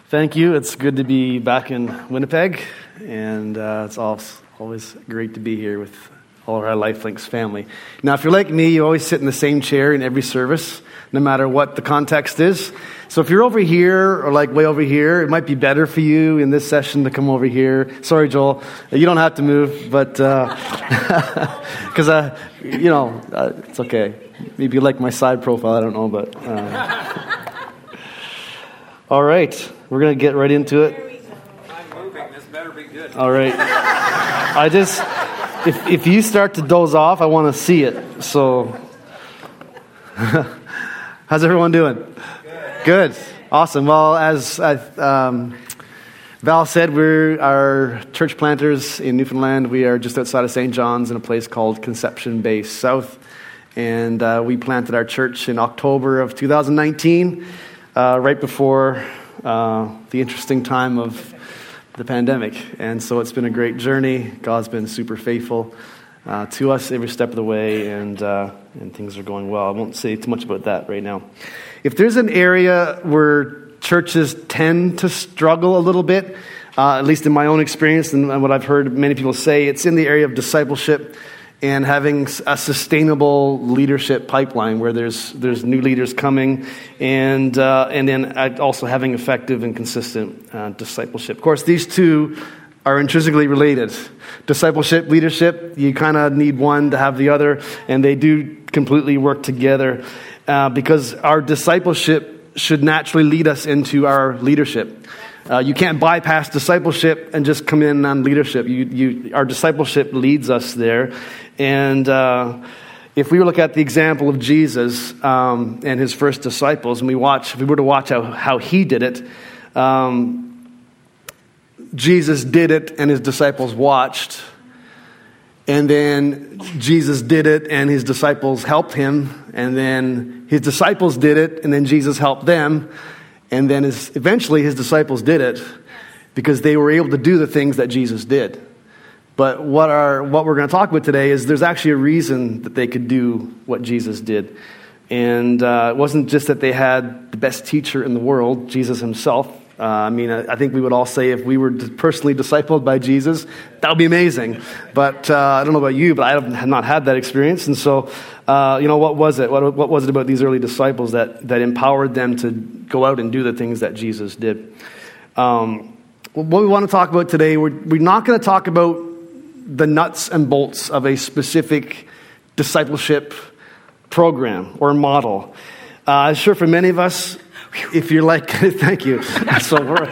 Thank you. It's good to be back in Winnipeg, and it's always great to be here with all of our LifeLinks family. Now, if you're like me, you always sit in the same chair in every service, no matter what the context is. So if you're over here or like way over here, it might be better for you in this session to come over here. Sorry, Joel, you don't have to move, but because it's okay. Maybe you like my side profile. I don't know, but all right. We're going to get right into it. I'm moving. This better be good. All right. If you start to doze off, I want to see it. So, how's everyone doing? Good. Awesome. Well, as Val said, we're our church planters in Newfoundland. We are just outside of St. John's in a place called Conception Bay South. And we planted our church in October of 2019, right before the interesting time of the pandemic. And so it's been a great journey. God's been super faithful to us every step of the way, and things are going well. I won't say too much about that right now. If there's an area where churches tend to struggle a little bit, at least in my own experience and what I've heard many people say, it's in the area of discipleship and having a sustainable leadership pipeline where there's new leaders coming, and then also having effective and consistent discipleship. Of course, these two are intrinsically related. Discipleship, leadership, you kind of need one to have the other, and they do completely work together because our discipleship should naturally lead us into our leadership. You can't bypass discipleship and just come in on leadership. Our discipleship leads us there. And if we look at the example of Jesus and his first disciples, and if we were to watch how he did it, Jesus did it and his disciples watched. And then Jesus did it and his disciples helped him. And then his disciples did it and then Jesus helped them. And then eventually his disciples did it because they were able to do the things that Jesus did. But what we're going to talk about today is there's actually a reason that they could do what Jesus did. And it wasn't just that they had the best teacher in the world, Jesus himself. I think we would all say if we were personally discipled by Jesus, that would be amazing. But I don't know about you, but I have not had that experience. And so, what was it? What was it about these early disciples that empowered them to go out and do the things that Jesus did? What we want to talk about today, we're not going to talk about the nuts and bolts of a specific discipleship program or model. Sure, for many of us, if you're like, thank you. So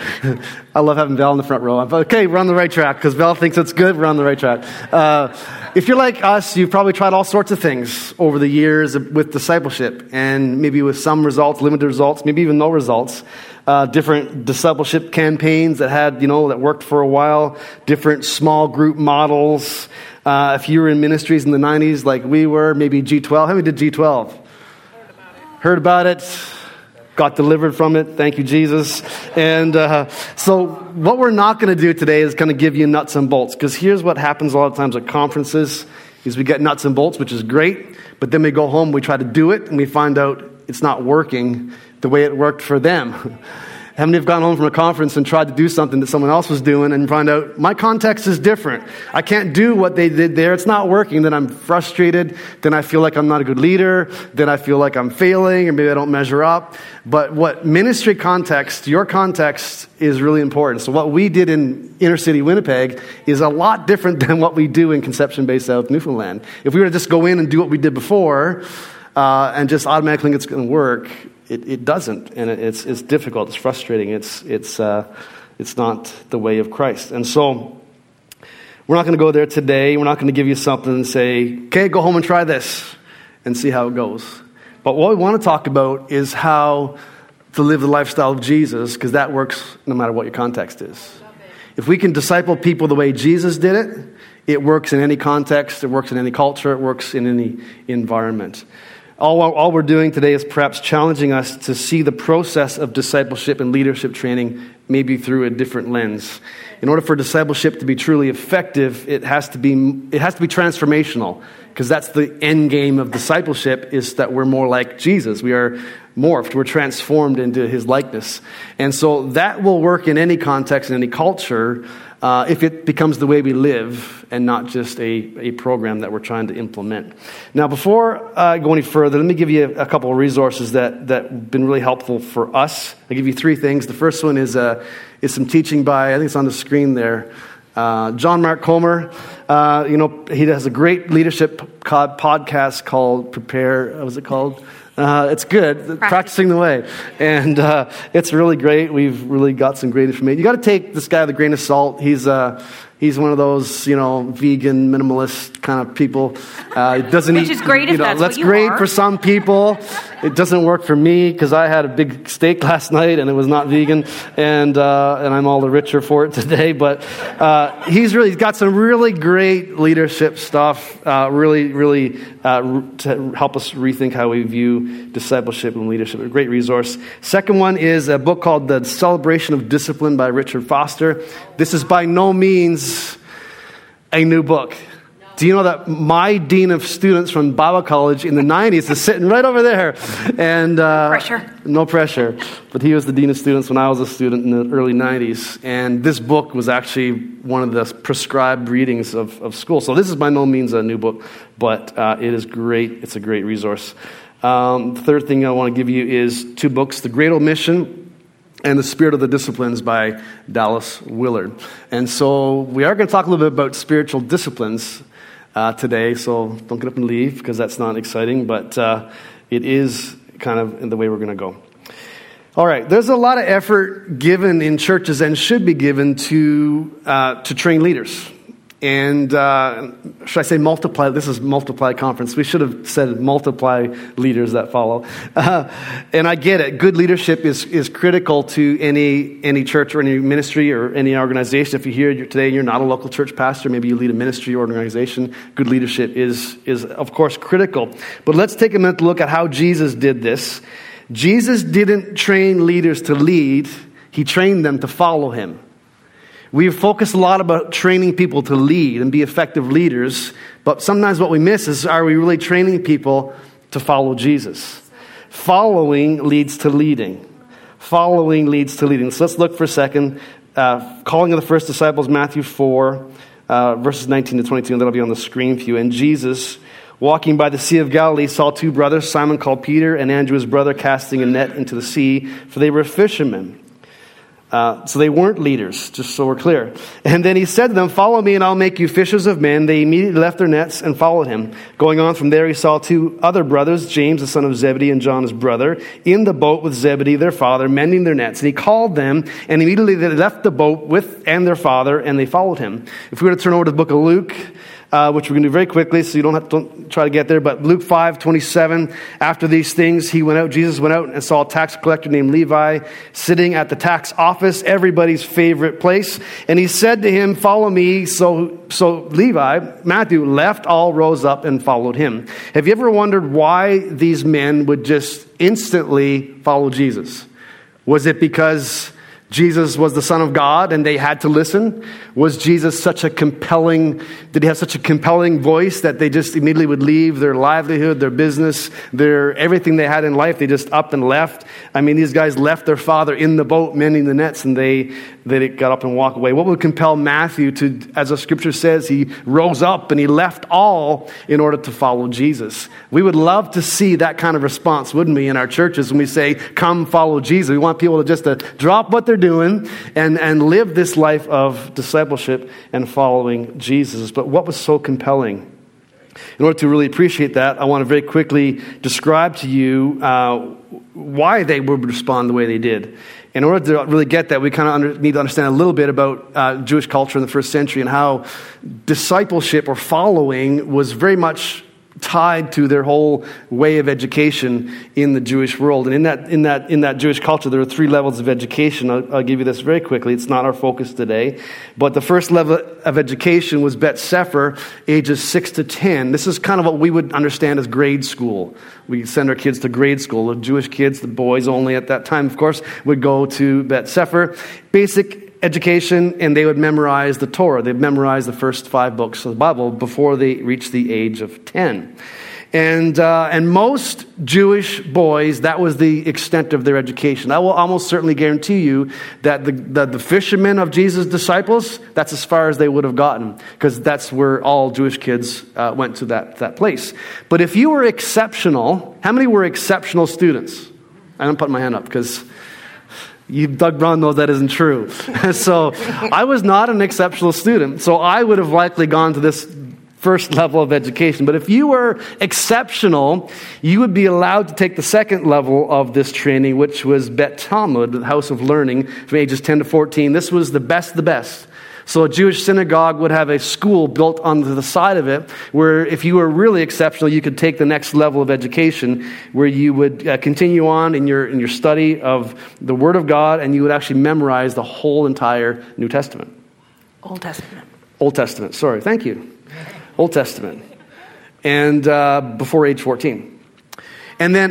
I love having Val in the front row. Okay, we're on the right track because Val thinks it's good. We're on the right track. If you're like us, you've probably tried all sorts of things over the years with discipleship, and maybe with some results, limited results, maybe even no results. Different discipleship campaigns that worked for a while. Different small group models. If you were in ministries in the 90s, like we were, maybe G12. How many did G12? Heard about it. Got delivered from it. Thank you, Jesus. And so what we're not going to do today is kind of give you nuts and bolts, because here's what happens a lot of times at conferences is we get nuts and bolts, which is great, but then we go home, we try to do it, and we find out it's not working the way it worked for them. How many have gone home from a conference and tried to do something that someone else was doing and find out my context is different? I can't do what they did there. It's not working. Then I'm frustrated. Then I feel like I'm not a good leader. Then I feel like I'm failing, or maybe I don't measure up. But what ministry context, your context, is really important. So what we did in inner city Winnipeg is a lot different than what we do in Conception Bay South, Newfoundland. If we were to just go in and do what we did before and just automatically think it's going to work, it doesn't, and it's difficult. It's frustrating. It's not the way of Christ. And so we're not going to go there today. We're not going to give you something and say, okay, go home and try this and see how it goes. But what we want to talk about is how to live the lifestyle of Jesus, because that works no matter what your context is. If we can disciple people the way Jesus did it, it works in any context. It works in any culture. It works in any environment. All we're doing today is perhaps challenging us to see the process of discipleship and leadership training maybe through a different lens. In order for discipleship to be truly effective, it has to be transformational, because that's the end game of discipleship, is that we're more like Jesus. We are morphed. We're transformed into his likeness. And so that will work in any context, in any culture, if it becomes the way we live and not just a program that we're trying to implement. Now, before I go any further, let me give you a couple of resources that have been really helpful for us. I'll give you three things. The first one is some teaching by, I think it's on the screen there, John Mark Comer. He has a great leadership podcast called Prepare. What was it called? It's good. Practicing the Way. And it's really great. We've really got some great information. You got to take this guy with a grain of salt. He's one of those, vegan, minimalist kind of people. Doesn't Which is great if that's what you great are. for some people. It doesn't work for me because I had a big steak last night and it was not vegan, and I'm all the richer for it today. But he's got some really great leadership stuff, really to help us rethink how we view discipleship and leadership. A great resource. Second one is a book called The Celebration of Discipline by Richard Foster. This is by no means a new book. Do you know that my dean of students from Bible college in the 90s is sitting right over there? And no pressure. But he was the dean of students when I was a student in the early 90s. And this book was actually one of the prescribed readings of school. So this is by no means a new book, but it is great. It's a great resource. The third thing I want to give you is two books, The Great Omission and The Spirit of the Disciplines by Dallas Willard. And so we are going to talk a little bit about spiritual disciplines today, so don't get up and leave because that's not exciting, but it is kind of in the way we're going to go. All right, there's a lot of effort given in churches and should be given to train leaders. And should I say multiply? This is Multiply Conference. We should have said multiply leaders that follow. And I get it. Good leadership is critical to any church or any ministry or any organization. If you're here today and you're not a local church pastor, maybe you lead a ministry or organization, good leadership is of course critical. But let's take a minute to look at how Jesus did this. Jesus didn't train leaders to lead. He trained them to follow him. We've focused a lot about training people to lead and be effective leaders, but sometimes what we miss is, are we really training people to follow Jesus? Following leads to leading. Following leads to leading. So let's look for a second. Calling of the first disciples, Matthew 4, verses 19 to 22, and that'll be on the screen for you. And Jesus, walking by the Sea of Galilee, saw two brothers, Simon called Peter and Andrew his brother, casting a net into the sea, for they were fishermen. So they weren't leaders, just so we're clear. And then he said to them, "Follow me and I'll make you fishers of men." They immediately left their nets and followed him. Going on from there, he saw two other brothers, James the son of Zebedee and John his brother, in the boat with Zebedee their father, mending their nets. And he called them, and immediately they left the boat and their father, and they followed him. If we were to turn over to the book of Luke, which we're going to do very quickly, so you don't try to get there. But Luke 5:27, after these things, Jesus went out and saw a tax collector named Levi sitting at the tax office, everybody's favorite place. And he said to him, "Follow me." So Levi, Matthew, left all, rose up, and followed him. Have you ever wondered why these men would just instantly follow Jesus? Was it because Jesus was the Son of God and they had to listen? Was Jesus did he have such a compelling voice that they just immediately would leave their livelihood, their business, everything they had in life, they just up and left? I mean, these guys left their father in the boat mending the nets, and they got up and walked away. What would compel Matthew to, as the scripture says, he rose up and he left all in order to follow Jesus? We would love to see that kind of response, wouldn't we, in our churches when we say, "Come follow Jesus." We want people to drop what they're doing and live this life of discipleship and following Jesus. But what was so compelling? In order to really appreciate that, I want to very quickly describe to you why they would respond the way they did. In order to really get that, we kind of need to understand a little bit about Jewish culture in the first century and how discipleship or following was very much tied to their whole way of education in the Jewish world. And in that Jewish culture, there are 3 levels of education. I'll give you this very quickly. It's not our focus today. But the first level of education was Bet Sefer, ages 6 to 10. This is kind of what we would understand as grade school. We send our kids to grade school. The Jewish kids, the boys only at that time, of course, would go to Bet Sefer. Basic education, and they would memorize the Torah. They'd memorize the first 5 books of the Bible before they reached the age of 10. And most Jewish boys, that was the extent of their education. I will almost certainly guarantee you that the fishermen of Jesus' disciples, that's as far as they would have gotten, because that's where all Jewish kids went to that place. But if you were exceptional, how many were exceptional students? I'm putting my hand up because Doug Brown knows that isn't true. So I was not an exceptional student. So I would have likely gone to this first level of education. But if you were exceptional, you would be allowed to take the second level of this training, which was Bet Talmud, the house of learning, from ages 10 to 14. This was the best of the best. So a Jewish synagogue would have a school built onto the side of it, where if you were really exceptional, you could take the next level of education, where you would continue on in your study of the Word of God, and you would actually memorize the whole entire New Testament. Old Testament. Old Testament, sorry, thank you. Old Testament. And before age 14. And then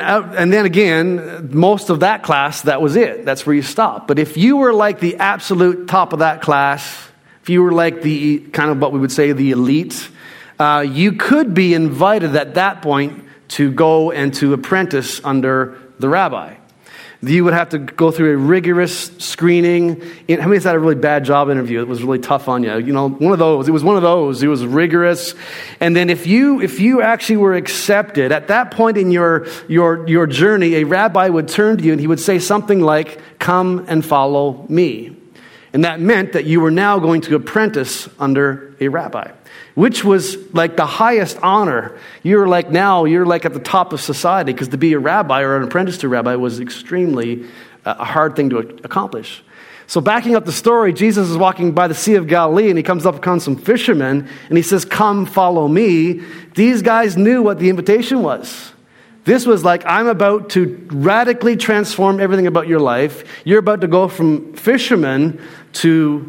again, most of that class, that was it. That's where you stop. But if you were like the absolute top of that class, if you were like the kind of what we would say the elite, you could be invited at that point to go and to apprentice under the rabbi. You would have to go through a rigorous screening. How many has had a really bad job interview? It was really tough on you. You know, one of those. It was one of those. It was rigorous. And then if you actually were accepted, at that point in your journey, a rabbi would turn to you and he would say something like, "Come and follow me." And that meant that you were now going to apprentice under a rabbi, which was like the highest honor. You're like at the top of society, because to be a rabbi or an apprentice to a rabbi was extremely a hard thing to accomplish. So backing up the story, Jesus is walking by the Sea of Galilee, and he comes up upon some fishermen, and he says, "Come, follow me." These guys knew what the invitation was. This was like, I'm about to radically transform everything about your life. You're about to go from fisherman to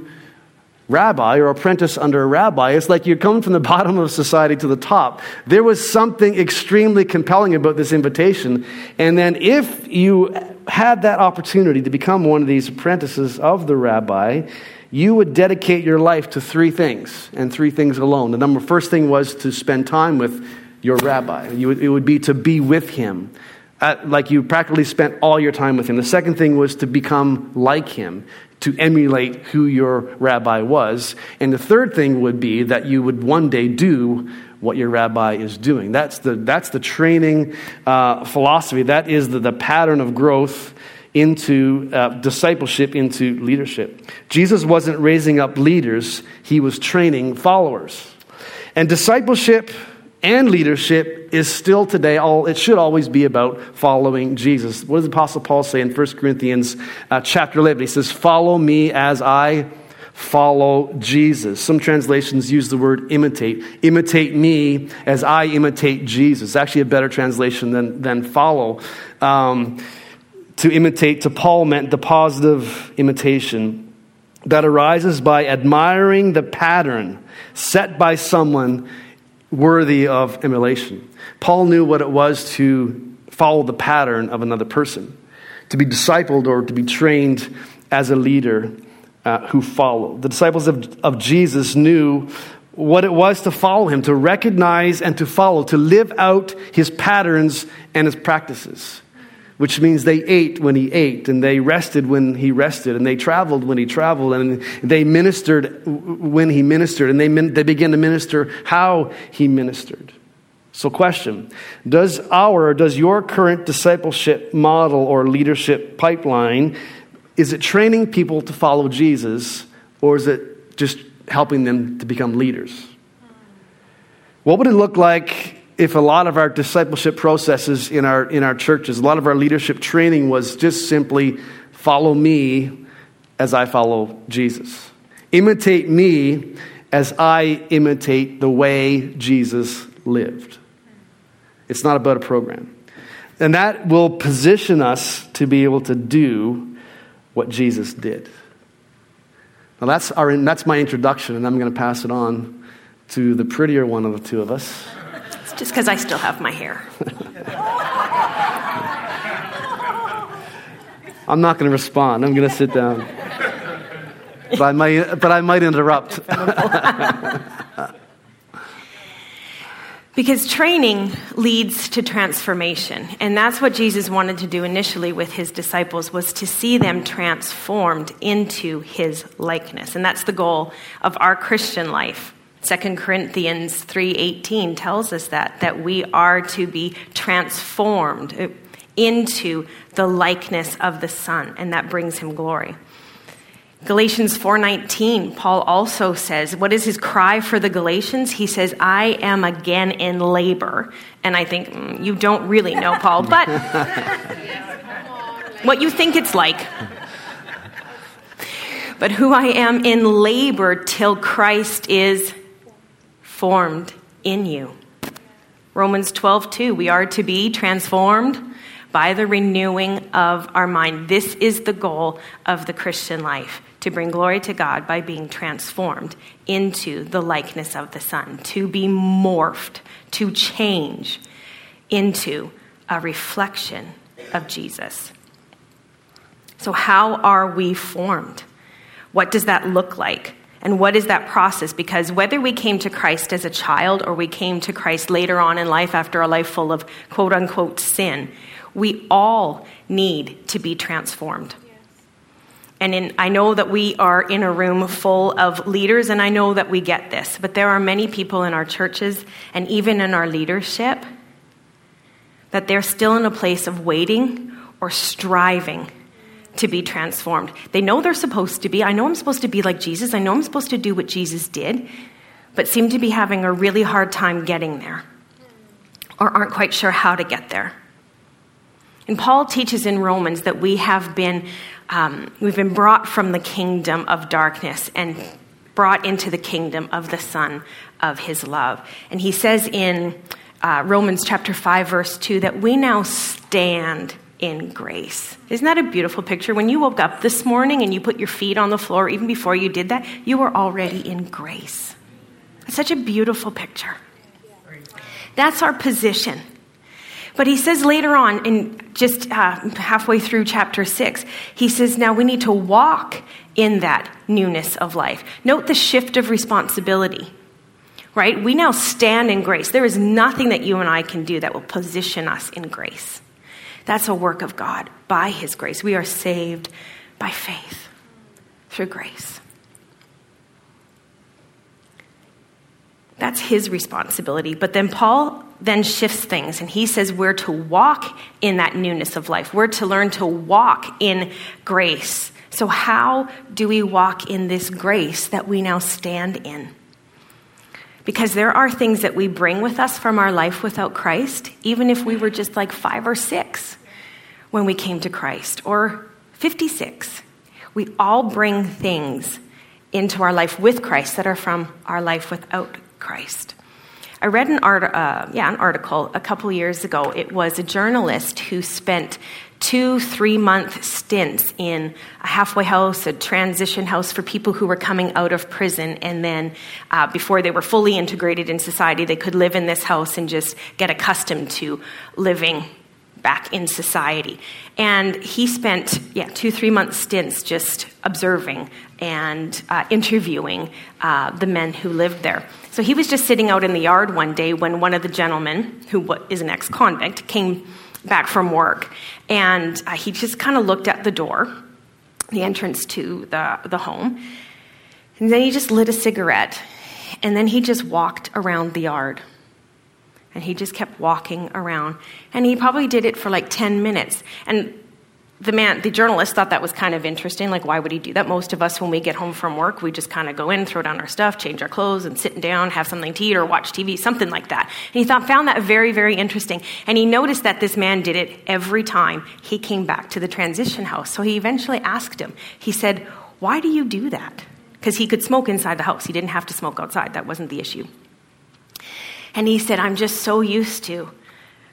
rabbi or apprentice under a rabbi. It's like you're coming from the bottom of society to the top. There was something extremely compelling about this invitation. And then if you had that opportunity to become one of these apprentices of the rabbi, you would dedicate your life to 3 things, and 3 things alone. The first thing was to spend time with your rabbi. It would be to be with him. Like you practically spent all your time with him. The second thing was to become like him, to emulate who your rabbi was. And the third thing would be that you would one day do what your rabbi is doing. That's the training philosophy. That is the pattern of growth into discipleship, into leadership. Jesus wasn't raising up leaders. He was training followers. And discipleship and leadership is still today, it should always be about following Jesus. What does the Apostle Paul say in 1 Corinthians chapter 11? He says, "Follow me as I follow Jesus." Some translations use the word imitate. Imitate me as I imitate Jesus. It's actually a better translation than follow. To imitate to Paul meant the positive imitation that arises by admiring the pattern set by someone worthy of emulation. Paul knew what it was to follow the pattern of another person, to be discipled or to be trained as a leader who followed. The disciples of Jesus knew what it was to follow him, to recognize and to follow, to live out his patterns and his practices, which means they ate when he ate, and they rested when he rested, and they traveled when he traveled, and they ministered when he ministered, and they began to minister how he ministered. So question, does your current discipleship model or leadership pipeline, is it training people to follow Jesus, or is it just helping them to become leaders? What would it look like if a lot of our discipleship processes in our churches, a lot of our leadership training was just simply follow me as I follow Jesus? Imitate me as I imitate the way Jesus lived. It's not about a program. And that will position us to be able to do what Jesus did. Now that's my introduction, and I'm going to pass it on to the prettier one of the two of us. It's just because I still have my hair. I'm not going to respond. I'm going to sit down. But I might interrupt. Because training leads to transformation. And that's what Jesus wanted to do initially with his disciples, was to see them transformed into his likeness. And that's the goal of our Christian life. 2 Corinthians 3:18 tells us that we are to be transformed into the likeness of the Son, and that brings him glory. Galatians 4:19, Paul also says, what is his cry for the Galatians? He says, I am again in labor. And I think, you don't really know, Paul, but what you think it's like. But who I am in labor till Christ is formed in you. Romans 12:2, we are to be transformed by the renewing of our mind. This is the goal of the Christian life, to bring glory to God by being transformed into the likeness of the Son, to be morphed, to change into a reflection of Jesus. So how are we formed? What does that look like? And what is that process? Because whether we came to Christ as a child or we came to Christ later on in life after a life full of quote-unquote sin, we all need to be transformed. And I know that we are in a room full of leaders, and I know that we get this, but there are many people in our churches and even in our leadership that they're still in a place of waiting or striving to be transformed. They know they're supposed to be. I know I'm supposed to be like Jesus. I know I'm supposed to do what Jesus did, but seem to be having a really hard time getting there or aren't quite sure how to get there. And Paul teaches in Romans that we've been brought from the kingdom of darkness and brought into the kingdom of the Son of his love. And he says in Romans chapter 5, verse 2, that we now stand in grace. Isn't that a beautiful picture? When you woke up this morning and you put your feet on the floor, even before you did that, you were already in grace. It's such a beautiful picture. That's our position. But he says later on, in just halfway through chapter 6, he says, now we need to walk in that newness of life. Note the shift of responsibility, right? We now stand in grace. There is nothing that you and I can do that will position us in grace. That's a work of God by his grace. We are saved by faith through grace. That's his responsibility. But then Paul then shifts things, and he says we're to walk in that newness of life. We're to learn to walk in grace. So how do we walk in this grace that we now stand in? Because there are things that we bring with us from our life without Christ, even if we were just like 5 or 6 when we came to Christ, or 56. We all bring things into our life with Christ that are from our life without Christ. I read an article a couple years ago. It was a journalist who spent 2 3-month stints in a halfway house, a transition house for people who were coming out of prison, and then before they were fully integrated in society, they could live in this house and just get accustomed to living back in society. And he spent 2 3-month stints just observing and interviewing the men who lived there. So he was just sitting out in the yard one day when one of the gentlemen, who is an ex-convict, came back from work, and he just kind of looked at the door, the entrance to the home, and then he just lit a cigarette, and then he just walked around the yard. And he just kept walking around. And he probably did it for like 10 minutes. And the journalist thought that was kind of interesting. Like, why would he do that? Most of us, when we get home from work, we just kind of go in, throw down our stuff, change our clothes, and sit down, have something to eat, or watch TV, something like that. And he found that very, very interesting. And he noticed that this man did it every time he came back to the transition house. So he eventually asked him. He said, why do you do that? Because he could smoke inside the house. He didn't have to smoke outside. That wasn't the issue. And he said, I'm just so used to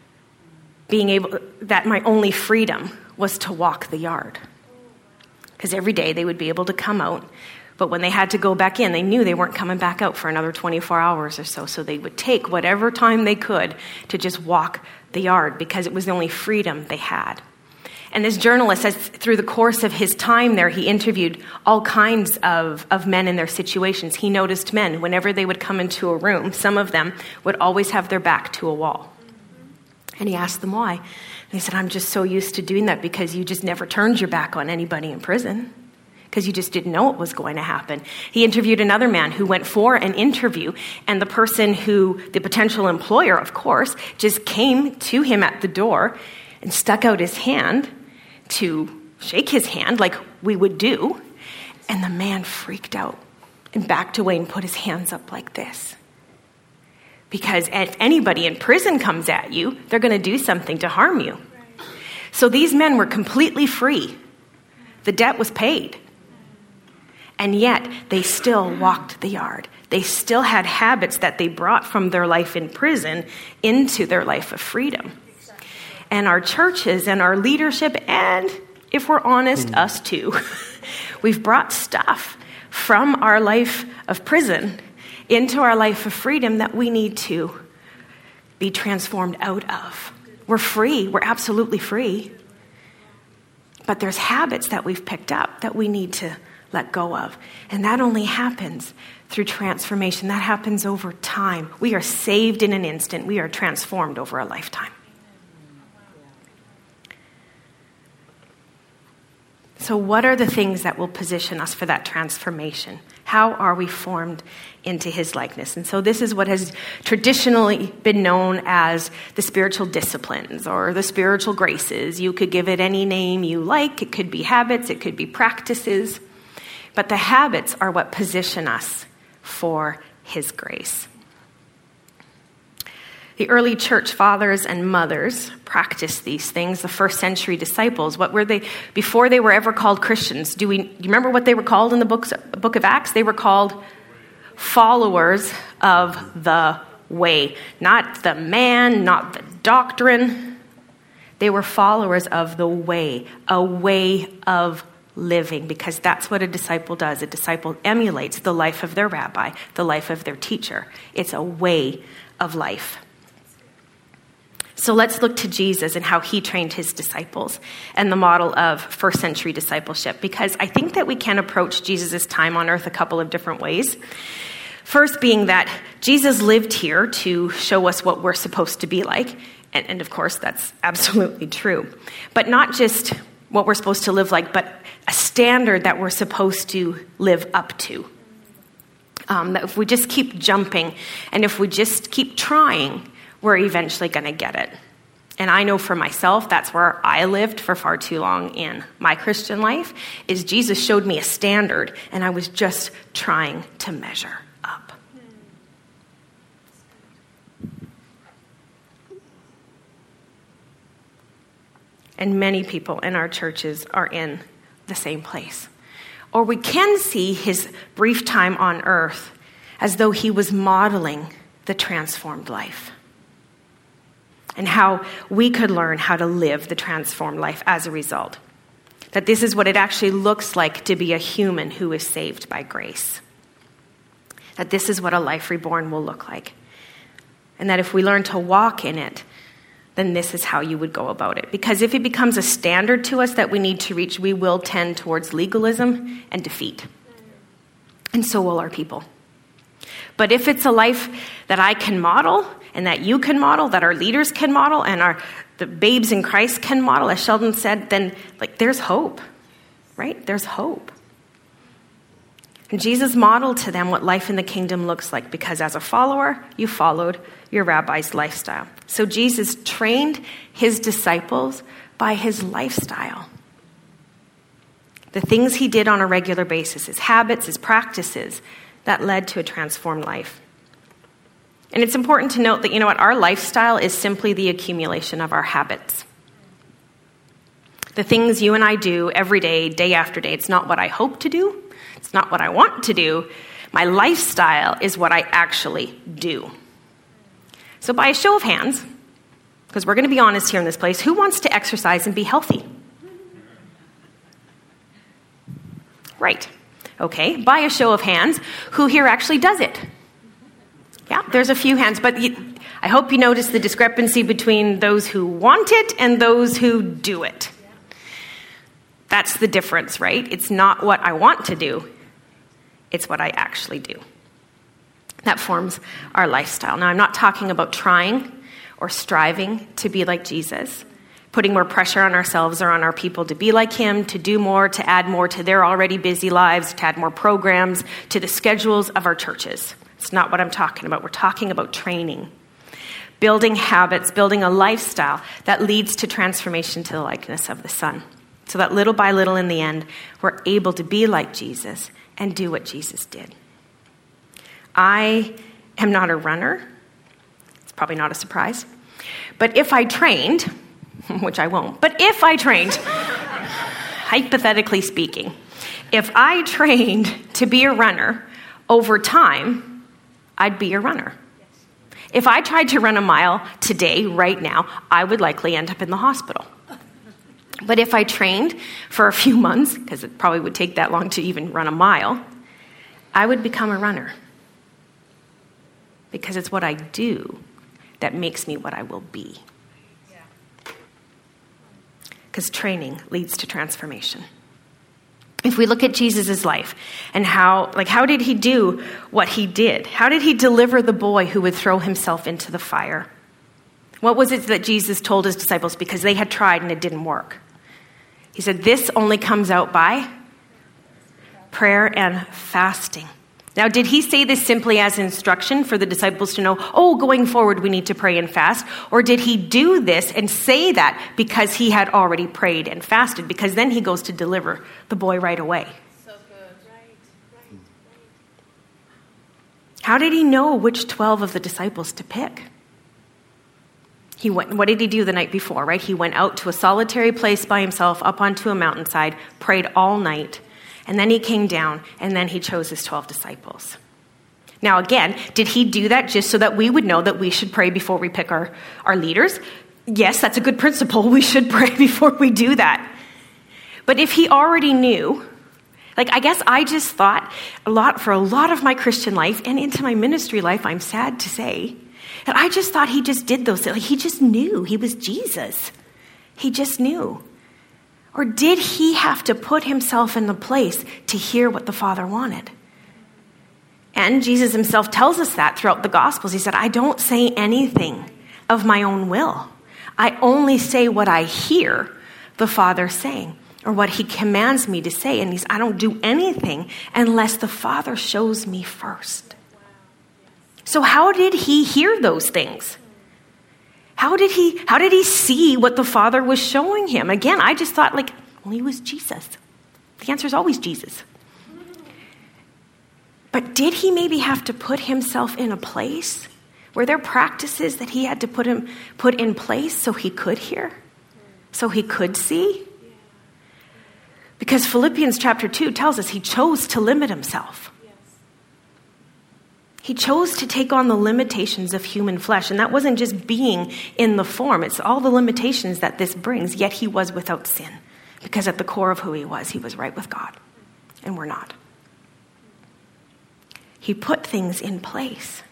that my only freedom was to walk the yard. Because every day they would be able to come out, but when they had to go back in, they knew they weren't coming back out for another 24 hours or so. So they would take whatever time they could to just walk the yard because it was the only freedom they had. And this journalist says through the course of his time there, he interviewed all kinds of men in their situations. He noticed men, whenever they would come into a room, some of them would always have their back to a wall. And he asked them why. And he said, I'm just so used to doing that because you just never turned your back on anybody in prison because you just didn't know what was going to happen. He interviewed another man who went for an interview, and the person the potential employer, of course, just came to him at the door and stuck out his hand to shake his hand like we would do. And the man freaked out and backed away and put his hands up like this. Because if anybody in prison comes at you, they're going to do something to harm you. So these men were completely free. The debt was paid. And yet they still walked the yard. They still had habits that they brought from their life in prison into their life of freedom. And our churches and our leadership, and if we're honest, us too, we've brought stuff from our life of prison into our life of freedom that we need to be transformed out of. We're free. We're absolutely free. But there's habits that we've picked up that we need to let go of. And that only happens through transformation. That happens over time. We are saved in an instant. We are transformed over a lifetime. So what are the things that will position us for that transformation? How are we formed into his likeness? And so this is what has traditionally been known as the spiritual disciplines or the spiritual graces. You could give it any name you like. It could be habits. It could be practices. But the habits are what position us for his grace. The early church fathers and mothers practiced these things. The first century disciples, what were they before they were ever called Christians? Do you remember what they were called in the book of Acts? They were called followers of the way. Not the man, not the doctrine. They were followers of the way, a way of living, because that's what a disciple does. A disciple emulates the life of their rabbi, the life of their teacher. It's a way of life. So let's look to Jesus and how he trained his disciples and the model of first century discipleship, because I think that we can approach Jesus' time on earth a couple of different ways. First being that Jesus lived here to show us what we're supposed to be like. And of course, that's absolutely true. But not just what we're supposed to live like, but a standard that we're supposed to live up to. That if we just keep jumping and if we just keep trying, we're eventually going to get it. And I know for myself, that's where I lived for far too long in my Christian life, is Jesus showed me a standard, and I was just trying to measure up. And many people in our churches are in the same place. Or we can see his brief time on earth as though he was modeling the transformed life, and how we could learn how to live the transformed life as a result. That this is what it actually looks like to be a human who is saved by grace. That this is what a life reborn will look like. And that if we learn to walk in it, then this is how you would go about it. Because if it becomes a standard to us that we need to reach, we will tend towards legalism and defeat. And so will our people. But if it's a life that I can model, and that you can model, that our leaders can model, and the babes in Christ can model, as Sheldon said, then there's hope, right? There's hope. And Jesus modeled to them what life in the kingdom looks like, because as a follower, you followed your rabbi's lifestyle. So Jesus trained his disciples by his lifestyle. The things he did on a regular basis, his habits, his practices, that led to a transformed life. And it's important to note that, our lifestyle is simply the accumulation of our habits. The things you and I do every day, day after day, it's not what I hope to do. It's not what I want to do. My lifestyle is what I actually do. So by a show of hands, Because we're going to be honest here in this place. Who wants to exercise and be healthy? Right. Okay. By a show of hands, who here actually does it? Yeah, there's a few hands, but I hope you notice the discrepancy between those who want it and those who do it. That's the difference, right? It's not what I want to do. It's what I actually do. That forms our lifestyle. Now, I'm not talking about trying or striving to be like Jesus, putting more pressure on ourselves or on our people to be like him, to do more, to add more to their already busy lives, to add more programs to the schedules of our churches. It's not what I'm talking about. We're talking about training, building habits, building a lifestyle that leads to transformation to the likeness of the Son. So that little by little in the end, we're able to be like Jesus and do what Jesus did. I am not a runner. It's probably not a surprise. But if I trained, which I won't, but if I trained, hypothetically speaking, if I trained to be a runner over time, I'd be a runner. If I tried to run a mile today, right now, I would likely end up in the hospital. But if I trained for a few months, because it probably would take that long to even run a mile, I would become a runner. Because it's what I do that makes me what I will be. Because training leads to transformation. If we look at Jesus' life and how did he do what he did? How did he deliver the boy who would throw himself into the fire? What was it that Jesus told his disciples because they had tried and it didn't work? He said, this only comes out by prayer and fasting. Now, did he say this simply as instruction for the disciples to know, going forward we need to pray and fast? Or did he do this and say that because he had already prayed and fasted? Because then he goes to deliver the boy right away. So good. Right. How did he know which 12 of the disciples to pick? What did he do the night before, right? He went out to a solitary place by himself, up onto a mountainside, prayed all night. And then he came down, and then he chose his 12 disciples. Now again, did he do that just so that we would know that we should pray before we pick our leaders? Yes, that's a good principle. We should pray before we do that. But if he already knew, I guess I just thought for a lot of my Christian life and into my ministry life, I'm sad to say, that I just thought he just did those things. He just knew. He was Jesus. He just knew. Or did he have to put himself in the place to hear what the Father wanted? And Jesus himself tells us that throughout the Gospels. He said, I don't say anything of my own will. I only say what I hear the Father saying, or what he commands me to say. And I don't do anything unless the Father shows me first. So how did he hear those things? How did he see what the Father was showing him? Again, I just thought he was Jesus. The answer is always Jesus. But did he maybe have to put himself in a place? Were there practices that he had to put in place so he could hear? So he could see? Because Philippians chapter 2 tells us he chose to limit himself. He chose to take on the limitations of human flesh. And that wasn't just being in the form. It's all the limitations that this brings. Yet he was without sin. Because at the core of who he was right with God. And we're not. He put things in place.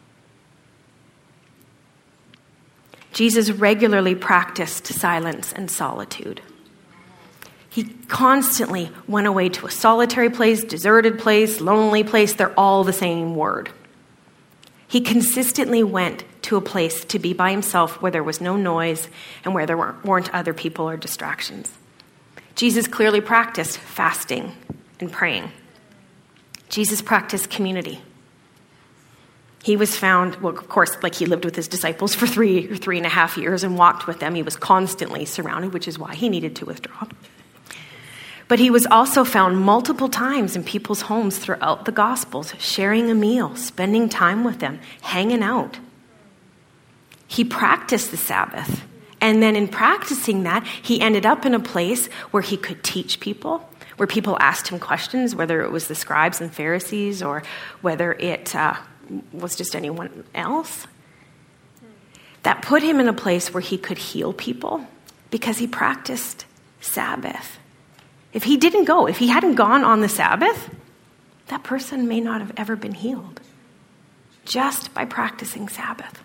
Jesus regularly practiced silence and solitude. He constantly went away to a solitary place, deserted place, lonely place. They're all the same word. He consistently went to a place to be by himself where there was no noise and where there weren't other people or distractions. Jesus clearly practiced fasting and praying. Jesus practiced community. He was found, of course, he lived with his disciples for 3.5 years and walked with them. He was constantly surrounded, which is why he needed to withdraw. But he was also found multiple times in people's homes throughout the Gospels, sharing a meal, spending time with them, hanging out. He practiced the Sabbath. And then in practicing that, he ended up in a place where he could teach people, where people asked him questions, whether it was the scribes and Pharisees or whether it was just anyone else. that put him in a place where he could heal people because he practiced Sabbath. If he didn't go, if he hadn't gone on the Sabbath, that person may not have ever been healed just by practicing Sabbath.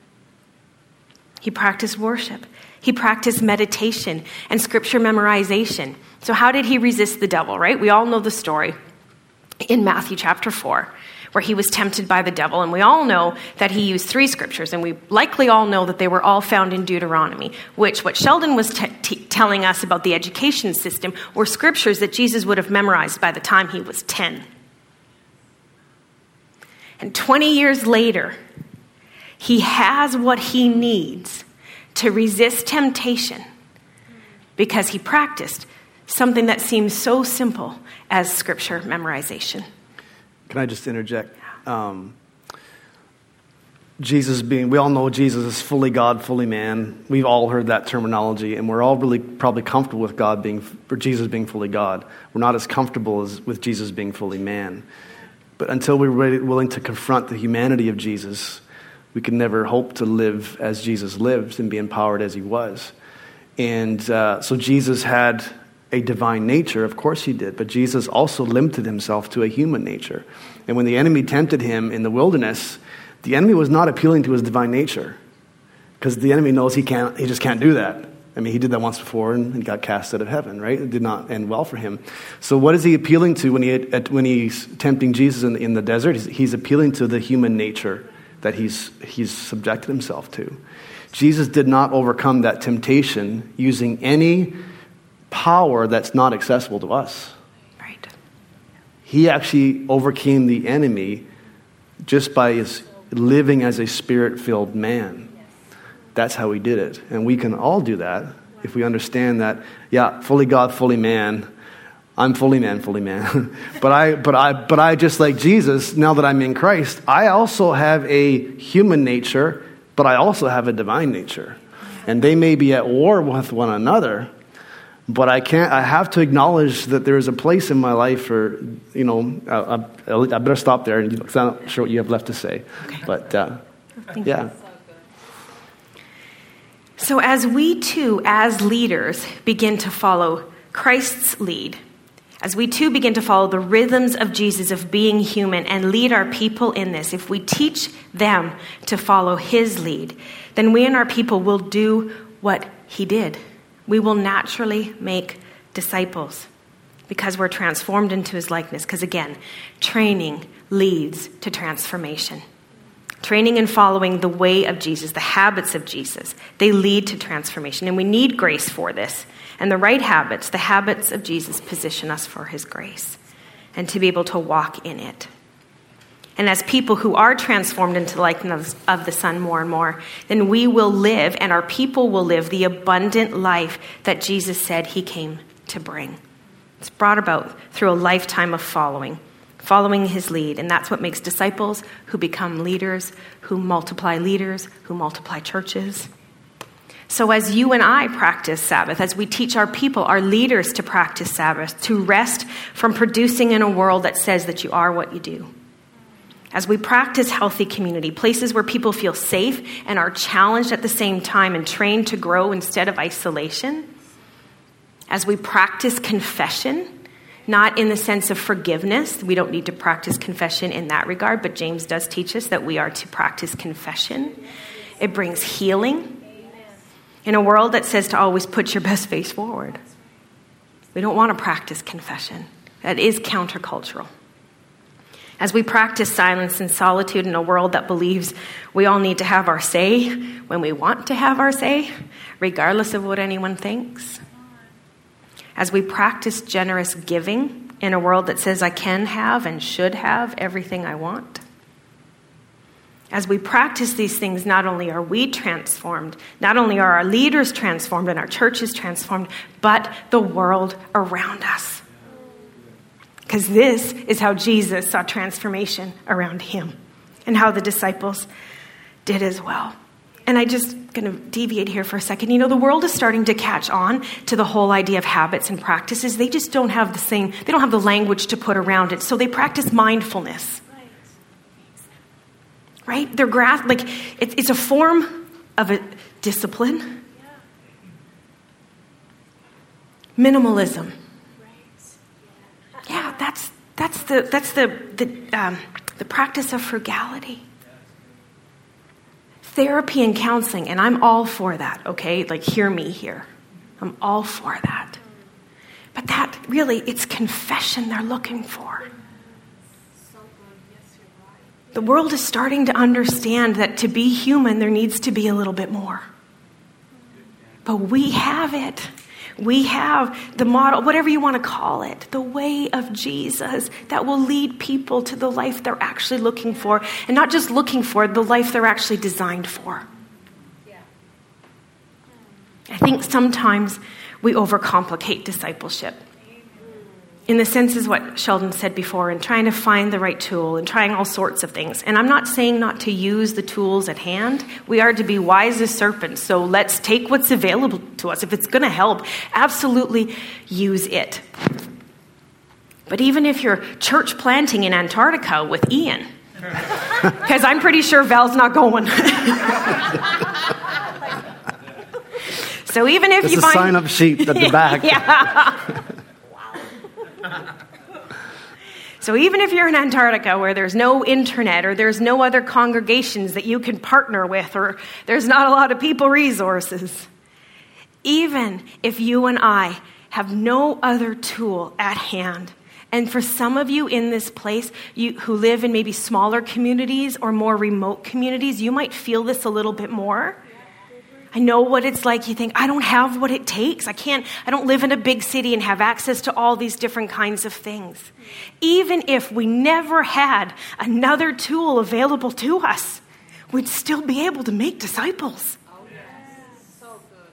He practiced worship. He practiced meditation and scripture memorization. So how did he resist the devil, right? We all know the story in Matthew chapter 4, where he was tempted by the devil. And we all know that he used 3 scriptures. And we likely all know that they were all found in Deuteronomy, which what Sheldon was telling us about the education system were scriptures that Jesus would have memorized by the time he was 10. And 20 years later, he has what he needs to resist temptation because he practiced something that seems so simple as scripture memorization. Can I just interject? We all know Jesus is fully God, fully man. We've all heard that terminology, and we're all really probably comfortable with Jesus being fully God. We're not as comfortable as with Jesus being fully man. But until we're willing to confront the humanity of Jesus, we can never hope to live as Jesus lived and be empowered as he was. And so Jesus had a divine nature, of course he did, but Jesus also limited himself to a human nature. And when the enemy tempted him in the wilderness, the enemy was not appealing to his divine nature, because the enemy knows he just can't do that. I mean, he did that once before and he got cast out of heaven, right? It did not end well for him. So what is he appealing to when he's tempting Jesus in the desert? He's appealing to the human nature that he's subjected himself to. Jesus did not overcome that temptation using any power that's not accessible to us. Right. He actually overcame the enemy just by his living as a spirit-filled man. That's how he did it. And we can all do that if we understand that, yeah, fully God, fully man. I'm fully man. but I just like Jesus, now that I'm in Christ, I also have a human nature, but I also have a divine nature. And they may be at war with one another, but I have to acknowledge that there is a place in my life for, I better stop there, and I'm not sure what you have left to say. Okay. But, Thank yeah. you. So as we too, as leaders, begin to follow Christ's lead, as we too begin to follow the rhythms of Jesus of being human and lead our people in this, if we teach them to follow his lead, then we and our people will do what he did. We will naturally make disciples because we're transformed into his likeness. Because again, training leads to transformation. Training and following the way of Jesus, the habits of Jesus, they lead to transformation. And we need grace for this. And the right habits, the habits of Jesus, position us for his grace and to be able to walk in it. And as people who are transformed into the likeness of the Son more and more, then we will live and our people will live the abundant life that Jesus said he came to bring. It's brought about through a lifetime of following his lead. And that's what makes disciples who become leaders, who multiply churches. So as you and I practice Sabbath, as we teach our people, our leaders to practice Sabbath, to rest from producing in a world that says that you are what you do. As we practice healthy community, places where people feel safe and are challenged at the same time and trained to grow instead of isolation. As we practice confession, not in the sense of forgiveness. We don't need to practice confession in that regard, but James does teach us that we are to practice confession. It brings healing in a world that says to always put your best face forward. We don't want to practice confession. That is countercultural. As we practice silence and solitude in a world that believes we all need to have our say when we want to have our say, regardless of what anyone thinks. As we practice generous giving in a world that says I can have and should have everything I want. As we practice these things, not only are we transformed, not only are our leaders transformed and our churches transformed, but the world around us. Because this is how Jesus saw transformation around him and how the disciples did as well. And I just going to deviate here for a second. The world is starting to catch on to the whole idea of habits and practices. They just don't have they don't have the language to put around it. So they practice mindfulness. Right? It's a form of a discipline. Minimalism. Yeah, that's the practice of frugality. Therapy and counseling, and I'm all for that, okay? Like, hear me here. I'm all for that. But that, really, it's confession they're looking for. The world is starting to understand that to be human, there needs to be a little bit more. But we have it. We have the model, whatever you want to call it, the way of Jesus that will lead people to the life they're actually looking for. And not just looking for, the life they're actually designed for. I think sometimes we overcomplicate discipleship. In the sense is what Sheldon said before, and trying to find the right tool and trying all sorts of things. And I'm not saying not to use the tools at hand. We are to be wise as serpents. So let's take what's available to us. If it's going to help, absolutely use it. But even if you're church planting in Antarctica with Ian, because I'm pretty sure Val's not going. So even if There's you a find sign-up sheet at the back. Yeah. So even if you're in Antarctica where there's no internet or there's no other congregations that you can partner with or there's not a lot of people resources, even if you and I have no other tool at hand, and for some of you in this place who live in maybe smaller communities or more remote communities, you might feel this a little bit more. I know what it's like. You think, I don't have what it takes. I don't live in a big city and have access to all these different kinds of things. Even if we never had another tool available to us, we'd still be able to make disciples. So good.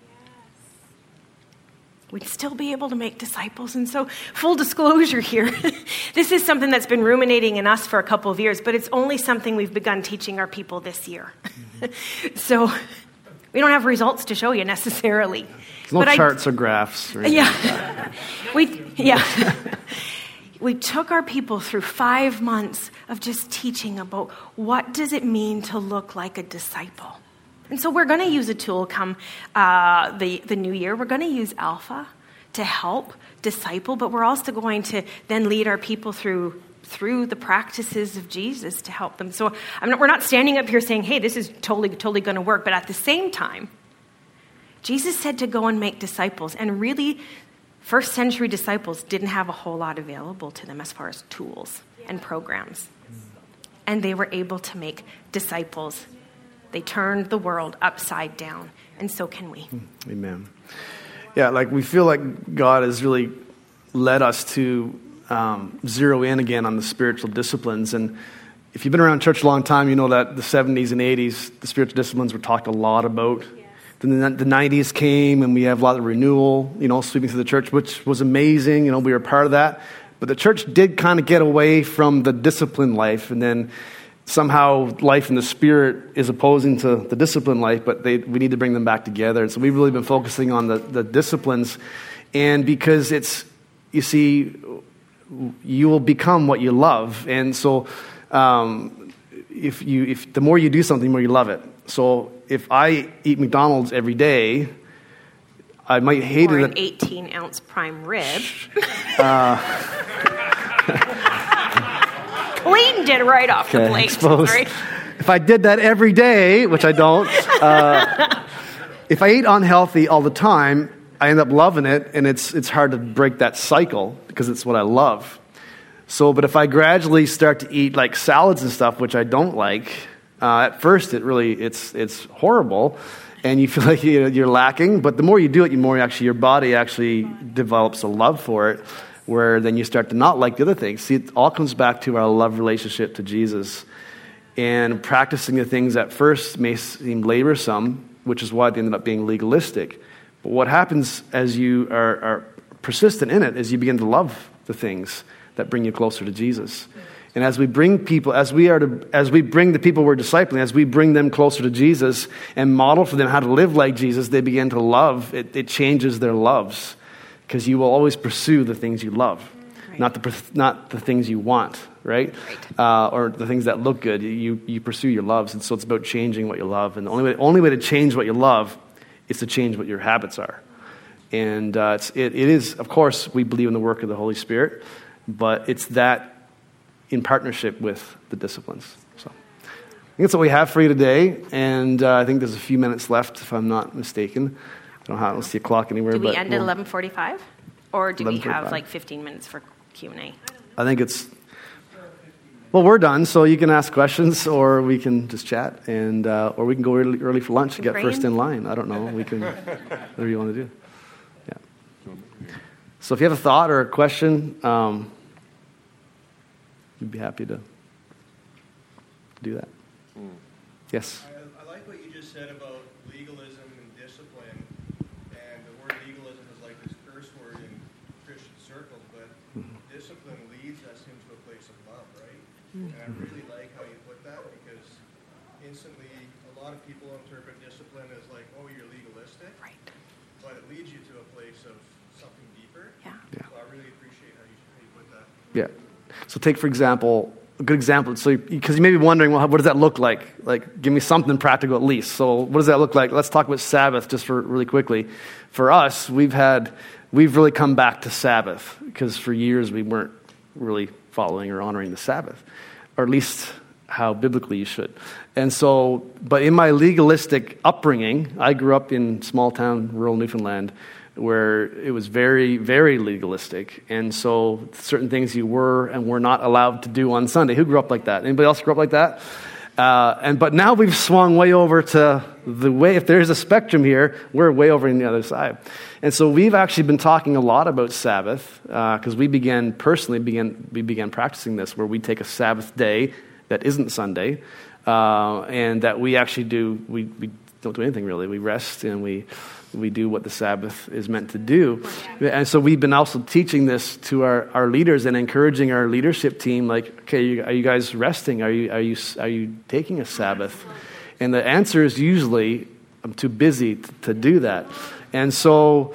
We'd still be able to make disciples. And so, full disclosure here, this is something that's been ruminating in us for a couple of years, but it's only something we've begun teaching our people this year. So, we don't have results to show you necessarily. There's no charts or graphs. Or Yeah. We took our people through 5 months of just teaching about what does it mean to look like a disciple. And so we're going to use a tool come the new year. We're going to use Alpha to help disciple, but we're also going to then lead our people through the practices of Jesus to help them. So we're not standing up here saying, hey, this is totally going to work. But at the same time, Jesus said to go and make disciples. And really, first century disciples didn't have a whole lot available to them as far as tools and programs. And they were able to make disciples. They turned the world upside down. And so can we. Amen. Yeah, like we feel like God has really led us to zero in again on the spiritual disciplines. And if you've been around church a long time, you know that the 70s and 80s, the spiritual disciplines were talked a lot about. Yes. Then the 90s came, and we have a lot of renewal, sweeping through the church, which was amazing. We were part of that. But the church did kind of get away from the discipline life, and then somehow life in the spirit is opposing to the discipline life, but we need to bring them back together. And so we've really been focusing on the disciplines. And because you see, you will become what you love. And so if the more you do something, the more you love it. So if I eat McDonald's every day, I might hate or it. An 18-ounce prime rib. Cleaned it right off the plate. Sorry. If I did that every day, which I don't, if I ate unhealthy all the time, I end up loving it, and it's hard to break that cycle because it's what I love. So, but if I gradually start to eat like salads and stuff, which I don't like, at first it's horrible, and you feel like you're lacking. But the more you do it, the more your body actually develops a love for it, where then you start to not like the other things. See, it all comes back to our love relationship to Jesus, and practicing the things that first may seem laborsome, which is why they ended up being legalistic. But what happens as you are persistent in it is you begin to love the things that bring you closer to Jesus. And as we bring people, as we bring the people we're discipling, as we bring them closer to Jesus and model for them how to live like Jesus, they begin to love. It changes their loves because you will always pursue the things you love. Right. not the things you want, right? Or the things that look good. You pursue your loves, and so it's about changing what you love. And the only way to change what you love is to change what your habits are. And it is, of course, we believe in the work of the Holy Spirit, but it's that in partnership with the disciplines. So I think that's what we have for you today, and I think there's a few minutes left, if I'm not mistaken. I don't don't see a clock anywhere. Do we end at 11:45? Or do we have 11:45. 15 minutes for Q&A? I think it's... Well, we're done, so you can ask questions, or we can just chat, and or we can go early for lunch and get first in line. I don't know. We can... Whatever you want to do. Yeah. So if you have a thought or a question, we'd be happy to do that. Yes? I like what you just said about legalism and discipline, and the word legalism is like this curse word in Christian circles, but discipline leads us into a place of love, right? And I really like how you put that, because instantly a lot of people interpret discipline as like, oh, you're legalistic, Right. but it leads you to a place of something deeper. Yeah. So I really appreciate how you put that. Yeah. So take, for example, a good example. So, because you may be wondering, well, what does that look like? Like, give me something practical at least. So what does that look like? Let's talk about Sabbath just for really quickly. For us, we've really come back to Sabbath, because for years we weren't really following or honoring the Sabbath, or at least how biblically you should. And so, but in my legalistic upbringing, I grew up in small town, rural Newfoundland, where it was very, very legalistic. And so certain things you were and were not allowed to do on Sunday. Who grew up like that? Anybody else grew up like that? But now we've swung way over to the way, if there's a spectrum here, we're way over on the other side. And so we've actually been talking a lot about Sabbath, because we began practicing this, where we take a Sabbath day that isn't Sunday, and that we actually we don't do anything really. We rest and we do what the Sabbath is meant to do. And so we've been also teaching this to our leaders and encouraging our leadership team, like, okay, are you guys resting? Are you taking a Sabbath? And the answer is usually, I'm too busy to do that. And so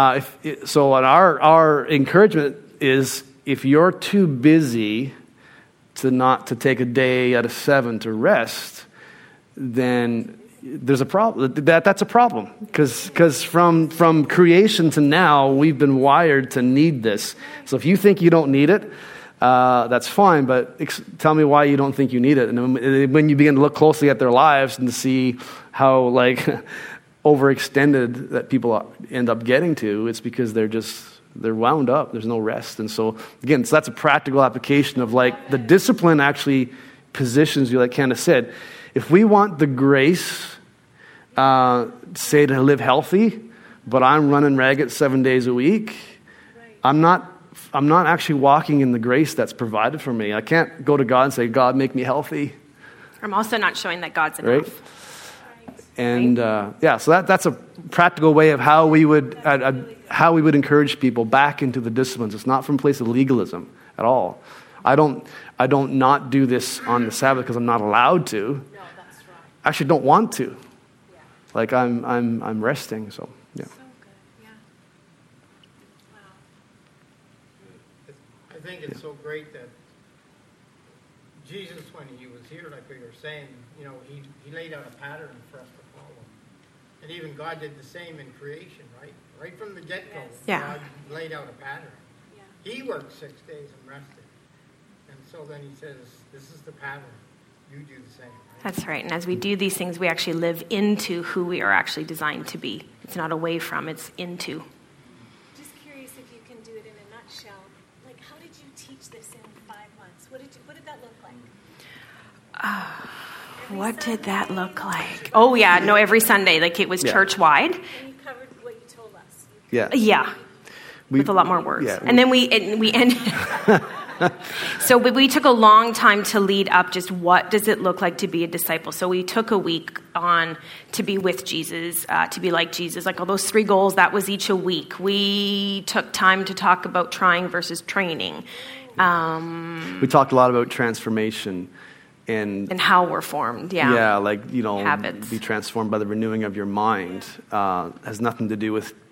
our encouragement is, if you're too busy to take a day out of 7 to rest, then there's a problem. That's a problem, because from creation to now, we've been wired to need this. So if you think you don't need it, that's fine. But tell me why you don't think you need it. And when you begin to look closely at their lives and to see how overextended that people end up getting to, it's because they're wound up. There's no rest. And so again, that's a practical application of the discipline actually positions you, like Candace said. If we want the grace, say, to live healthy, but I'm running ragged 7 days a week, I'm not actually walking in the grace that's provided for me. I can't go to God and say, God, make me healthy. I'm also not showing that God's enough. Right? And so that's a practical way of how we would encourage people back into the disciplines. It's not from a place of legalism at all. I don't not do this on the Sabbath because I'm not allowed to. No, that's right. I actually don't want to. Yeah. Like I'm resting. So yeah. So good. Yeah. Wow. I think it's so great that Jesus, when he was here, like we were saying, he laid out a pattern for us to follow. And even God did the same in creation, right? Right from the get-go, Yes. Yeah. God laid out a pattern. Yeah. He worked 6 days and rested. And so then he says, this is the pattern. You do the same, right? That's right. And as we do these things, we actually live into who we are actually designed to be. It's not away from, it's into. Just curious if you can do it in a nutshell. Like, how did you teach this in 5 months? What did that look like? What did that look like? Oh, yeah. No, every Sunday. It was church-wide. And you covered what you told us. Yeah. Yeah. With a lot more words. Yeah. And then we ended... So we took a long time to lead up just what does it look like to be a disciple. So we took a week on to be with Jesus, to be like Jesus. Like all those 3 goals, that was each a week. We took time to talk about trying versus training. We talked a lot about transformation And how we're formed, habits. Habits. Be transformed by the renewing of your mind. Has nothing to do with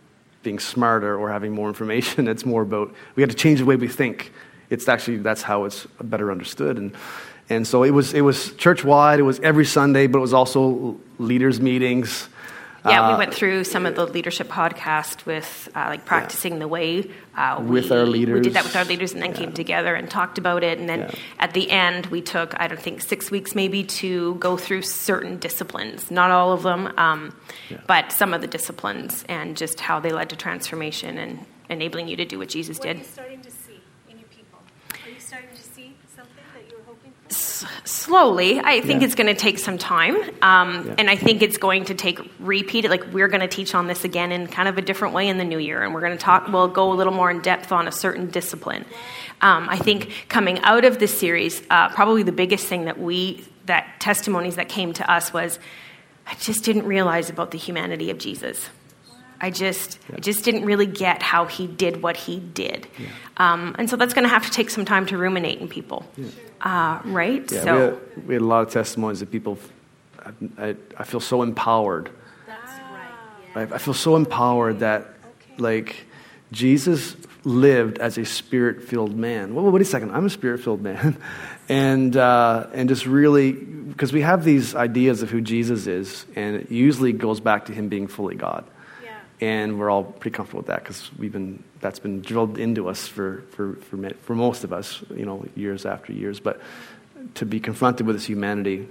being smarter or having more information. It's more about, we got to change the way we think. It's actually, that's how it's better understood. And so it was church-wide, it was every Sunday, but it was also leaders' meetings. Yeah, we went through some of the leadership podcast with practicing the way. With our leaders. We did that with our leaders and then came together and talked about it. And then at the end, we took, 6 weeks maybe to go through certain disciplines. Not all of them, but some of the disciplines and just how they led to transformation and enabling you to do what Jesus did. What are you starting to see in your people? Are you starting to see something that you were hoping for? Slowly. I think it's going to take some time. And I think it's going to take repeat. Like, we're going to teach on this again in kind of a different way in the new year. And we're going to we'll go a little more in depth on a certain discipline. I think coming out of this series, probably the biggest thing that testimonies that came to us was, I just didn't realize about the humanity of Jesus. I just didn't really get how he did what he did. And so that's going to have to take some time to ruminate in people. Right? Yeah, so we had a lot of testimonies that people, I feel so empowered. That's right. I feel so empowered that, like, Jesus lived as a spirit-filled man. Well, wait a second, I'm a spirit-filled man. and just really, because we have these ideas of who Jesus is, and it usually goes back to him being fully God. And we're all pretty comfortable with that because that's been drilled into us for most of us, years after years. But to be confronted with his humanity,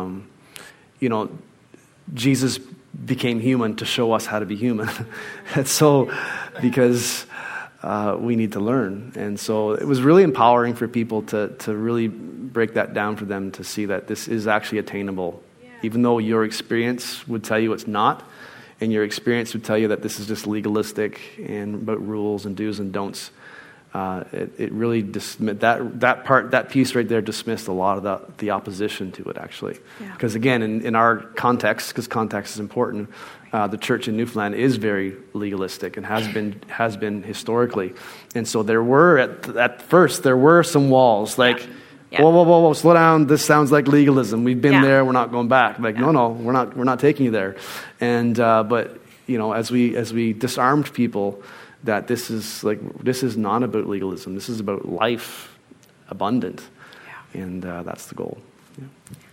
Jesus became human to show us how to be human. And so, because we need to learn, and so it was really empowering for people to really break that down for them to see that this is actually attainable, even though your experience would tell you it's not. And your experience would tell you that this is just legalistic and about rules and do's and don'ts. It really that piece right there dismissed a lot of the opposition to it, actually. Because again, in our context, because context is important, the church in Newfoundland is very legalistic and has been historically. And so there were at first some walls like. Yeah. Whoa, slow down. This sounds like legalism. We've been there. We're not going back. Like, no, we're not taking you there. And, but, as we disarmed people that this is not about legalism. This is about life abundant. Yeah. And that's the goal. Yeah.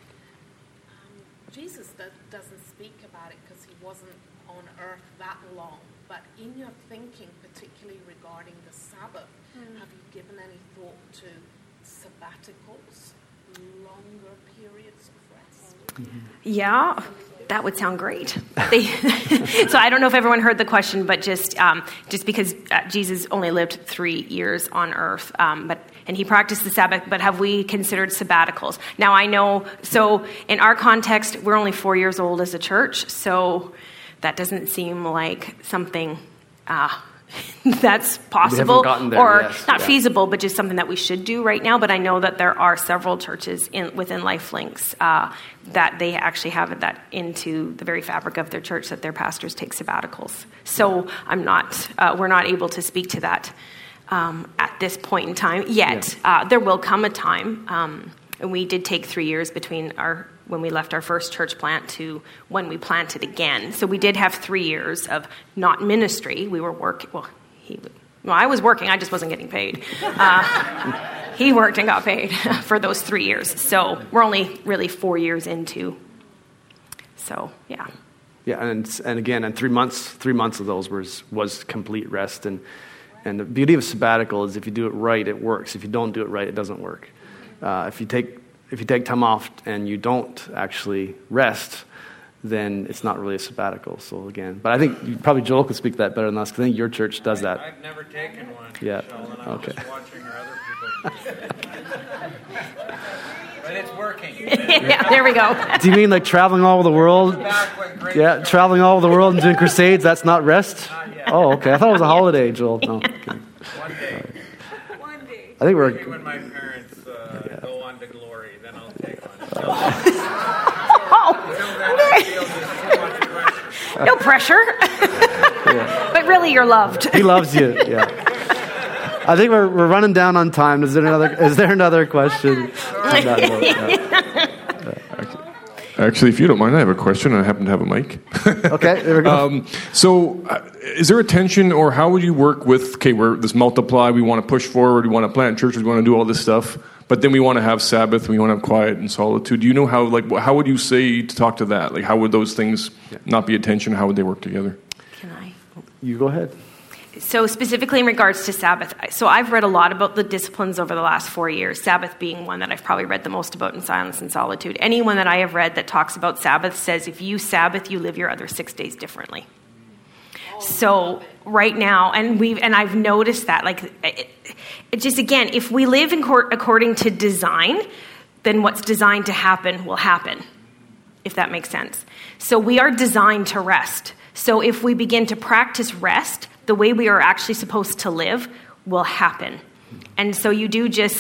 Jesus doesn't speak about it because he wasn't on earth that long. But in your thinking, particularly regarding the Sabbath, have you given any thought to sabbaticals, longer periods of rest? Yeah, that would sound great. So I don't know if everyone heard the question, but just because Jesus only lived 3 years on earth, and he practiced the Sabbath, but have we considered sabbaticals? Now I know, so in our context, we're only 4 years old as a church, so that doesn't seem like something that's possible or not feasible, but just something that we should do right now. But I know that there are several churches within LifeLinks that they actually have that into the very fabric of their church, that their pastors take sabbaticals. So we're not able to speak to that at this point in time yet. There will come a time, and we did take 3 years between when we left our first church plant to when we planted again. So we did have 3 years of not ministry. We were working. I was working. I just wasn't getting paid. He worked and got paid for those 3 years. So we're only really 4 years into. So, yeah. Yeah, and again, and 3 months of those was complete rest. And the beauty of sabbatical is if you do it right, it works. If you don't do it right, it doesn't work. If you take time off and you don't actually rest, then it's not really a sabbatical. So again, but I think probably Joel could speak to that better than us because I think your church does that. I've never taken one. Yeah. And I'm just watching other people. But it's working. Yeah, there we go. Do you mean like traveling all over the world? Yeah, traveling all over the world and doing crusades. That's not rest. Not yet. Oh, okay. I thought it was a holiday, Joel. No. Okay. One day. One day. I think Maybe when my parents go on to glory, then I'll take one. No pressure. But really, you're loved. He loves you. Yeah. I think we're running down on time. Is there another question? Actually, if you don't mind, I have a question. I happen to have a mic. Okay, there we go. Is there a tension, or how would you work with, okay, we're this multiply, we want to push forward, we want to plant churches, we want to do all this stuff, but then we want to have Sabbath, we want to have quiet and solitude. Do you know how would you say to talk to that? Like, how would those things not be a tension? How would they work together? Can I? You go ahead. So specifically in regards to Sabbath, so I've read a lot about the disciplines over the last 4 years, Sabbath being one that I've probably read the most about in Silence and Solitude. Anyone that I have read that talks about Sabbath says if you Sabbath, you live your other 6 days differently. So right now, and I've noticed that, like, it just, again, if we live according to design, then what's designed to happen will happen, if that makes sense. So we are designed to rest. So if we begin to practice rest, the way we are actually supposed to live will happen. And so we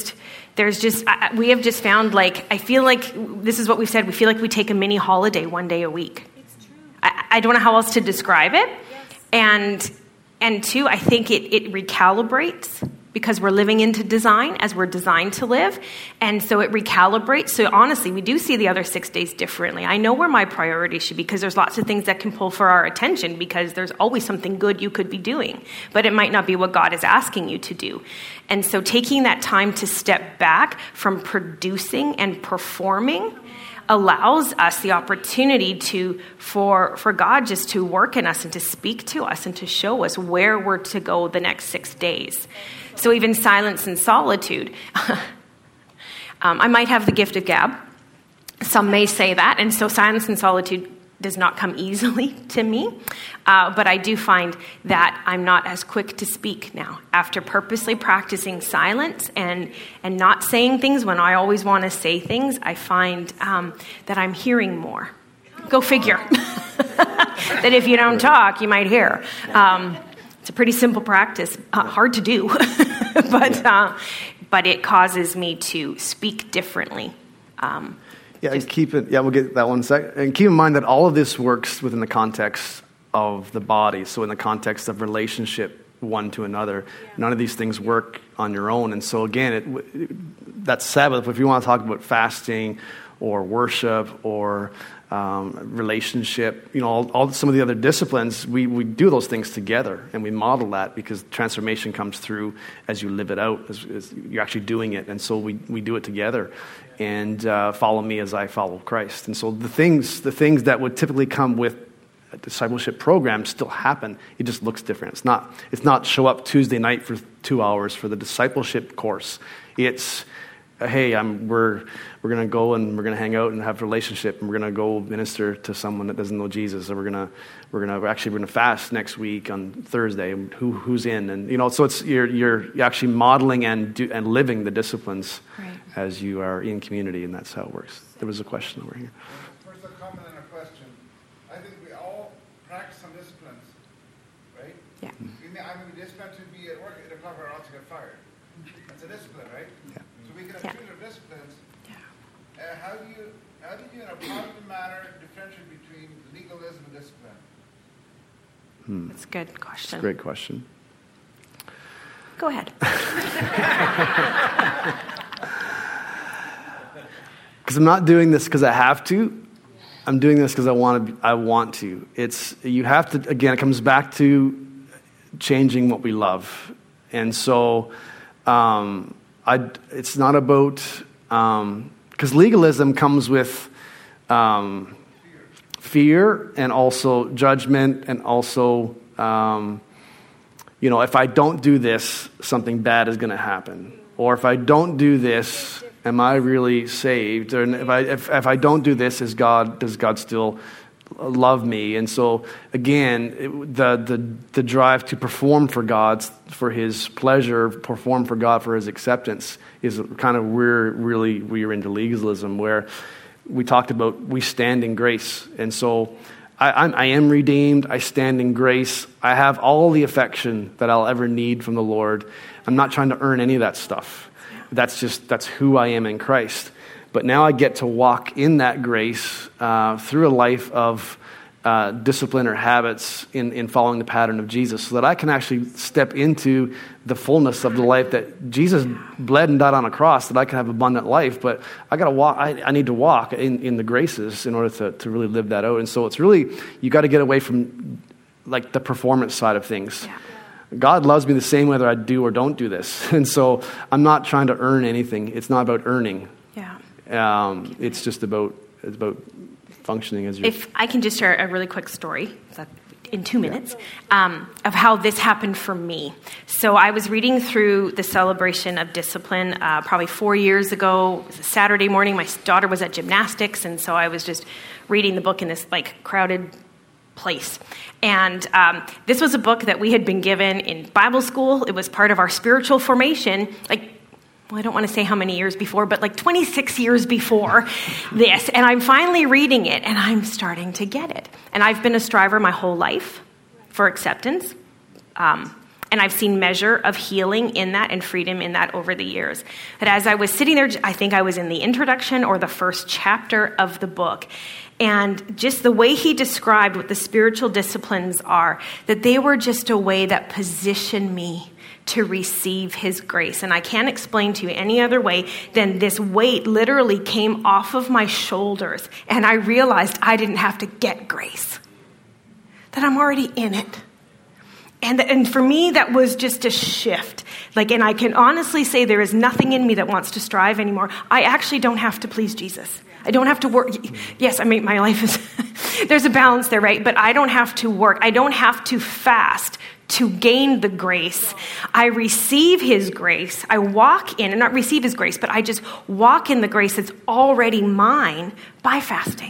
have just found, like, I feel like this is what we've said, we feel like we take a mini holiday one day a week. It's true. I don't know how else to describe it. Yes. And two, I think it recalibrates, because we're living into design as we're designed to live. And so it recalibrates. So honestly, we do see the other 6 days differently. I know where my priorities should be, because there's lots of things that can pull for our attention, because there's always something good you could be doing, but it might not be what God is asking you to do. And so taking that time to step back from producing and performing allows us the opportunity for God just to work in us and to speak to us and to show us where we're to go the next 6 days. So even silence and solitude. I might have the gift of gab. Some may say that. And so silence and solitude does not come easily to me. But I do find that I'm not as quick to speak now. After purposely practicing silence and not saying things when I always want to say things, I find that I'm hearing more. Go figure. That if you don't talk, you might hear. It's a pretty simple practice, hard to do, but it causes me to speak differently. And we'll get that one in a second. And keep in mind that all of this works within the context of the body, so in the context of relationship one to another. None of these things work on your own. And so again, that's Sabbath. If you want to talk about fasting or worship or relationship, all some of the other disciplines, we do those things together, and we model that, because transformation comes through as you live it out, as you're actually doing it. And so we do it together. And follow me as I follow Christ. And so the things that would typically come with a discipleship program still happen. It just looks different. It's not show up Tuesday night for 2 hours for the discipleship course. It's, hey, we're going to go and we're going to hang out and have a relationship, and we're going to go minister to someone that doesn't know Jesus, or we're going to fast next week on Thursday. Who's in, and so it's you're actually modeling and living the disciplines as you are in community, and that's how it works. There was a question over here. First, a comment and a question. I think we all practice some disciplines, right? Yeah. Discipline to be at work at 8 o'clock or else you get fired. That's a discipline, right? Yeah. So we can have two different disciplines. Yeah. How do you, in a positive manner, differentiate between legalism and discipline? That's a good question. That's a great question. Go ahead. Because I'm not doing this because I have to. I'm doing this because I want to. You have to. Again, it comes back to changing what we love, and so it's not about, because legalism comes with fear and also judgment, and also if I don't do this, something bad is going to happen, or if I don't do this, am I really saved? Or if I don't do this, does God still love me? And so again, the drive to perform for God, for His pleasure, perform for God for His acceptance, is kind of where really we are into legalism, where we talked about we stand in grace. And so I am redeemed. I stand in grace. I have all the affection that I'll ever need from the Lord. I'm not trying to earn any of that stuff. That's who I am in Christ. But now I get to walk in that grace through a life of discipline or habits in following the pattern of Jesus, so that I can actually step into the fullness of the life that Jesus bled and died on a cross, that I can have abundant life. But I got to walk. I need to walk in the graces in order to really live that out. And so it's really, you got to get away from like the performance side of things. Yeah. God loves me the same whether I do or don't do this. And so I'm not trying to earn anything. It's not about earning. Yeah. It's just about functioning as your... If I can just share a really quick story in 2 minutes of how this happened for me. So I was reading through the Celebration of Discipline probably 4 years ago. It was a Saturday morning. My daughter was at gymnastics, and so I was just reading the book in this like crowded place. And this was a book that we had been given in Bible school. It was part of our spiritual formation, I don't want to say how many years before, but 26 years before this. And I'm finally reading it, and I'm starting to get it. And I've been a striver my whole life for acceptance. And I've seen measure of healing in that and freedom in that over the years. But as I was sitting there, I think I was in the introduction or the first chapter of the book. And just the way he described what the spiritual disciplines are, that they were just a way that positioned me to receive his grace. And I can't explain to you any other way than this weight literally came off of my shoulders. And I realized I didn't have to get grace, that I'm already in it. And for me, that was just a shift. And I can honestly say there is nothing in me that wants to strive anymore. I actually don't have to please Jesus. I don't have to work. Yes, I mean, my life is, there's a balance there, right? But I don't have to work. I don't have to fast to gain the grace. I receive his grace. I walk in, and not receive his grace, but I just walk in the grace that's already mine by fasting,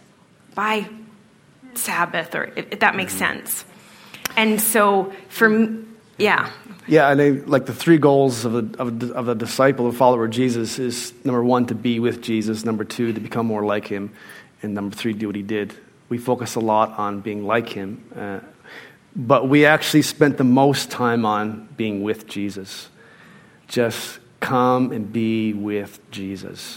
by Sabbath, or if that makes sense. And so for me, yeah. Yeah, and the three goals of a disciple, a follower of Jesus is, number one, to be with Jesus, number two, to become more like him, and number three, do what he did. We focus a lot on being like him, but we actually spent the most time on being with Jesus. Just come and be with Jesus.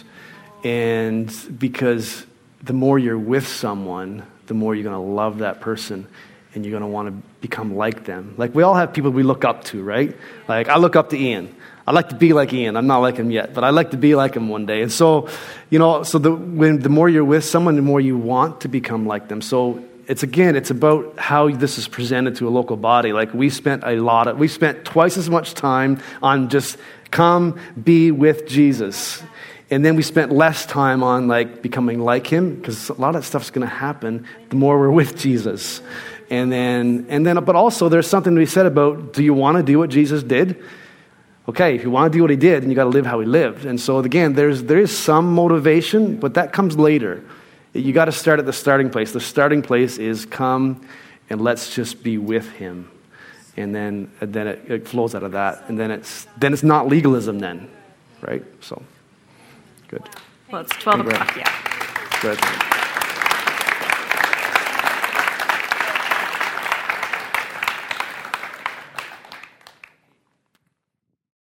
And because the more you're with someone, the more you're going to love that person, and you're going to want to become like them. We all have people we look up to, right? I look up to Ian. I like to be like Ian. I'm not like him yet, but I like to be like him one day. And so, the more you're with someone, the more you want to become like them. So it's about how this is presented to a local body. We spent twice as much time on just come be with Jesus. And then we spent less time on becoming like him, because a lot of that stuff's going to happen the more we're with Jesus. And then, but also there's something to be said about, do you want to do what Jesus did? Okay, if you want to do what he did, then you got to live how he lived. And so again, there is some motivation, but that comes later. You got to start at the starting place. The starting place is come and let's just be with him. And then it flows out of that. And then it's not legalism then, right? So, good. Well, it's 12 o'clock, yeah. Good.